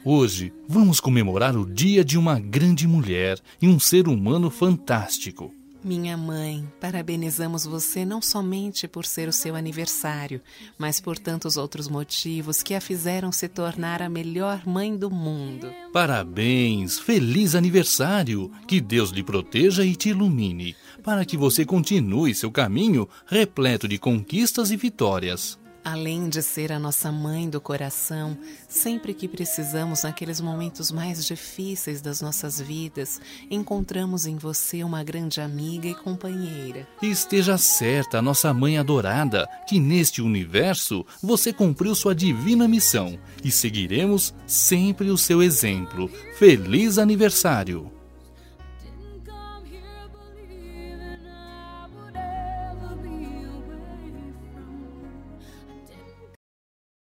Hoje, vamos comemorar o dia de uma grande mulher e um ser humano fantástico. Minha mãe, parabenizamos você não somente por ser o seu aniversário, mas por tantos outros motivos que a fizeram se tornar a melhor mãe do mundo. Parabéns! Feliz aniversário! Que Deus lhe proteja e te ilumine, para que você continue seu caminho repleto de conquistas e vitórias. Além de ser a nossa mãe do coração, sempre que precisamos naqueles momentos mais difíceis das nossas vidas, encontramos em você uma grande amiga e companheira. E esteja certa, nossa mãe adorada, que neste universo você cumpriu sua divina missão e seguiremos sempre o seu exemplo. Feliz aniversário!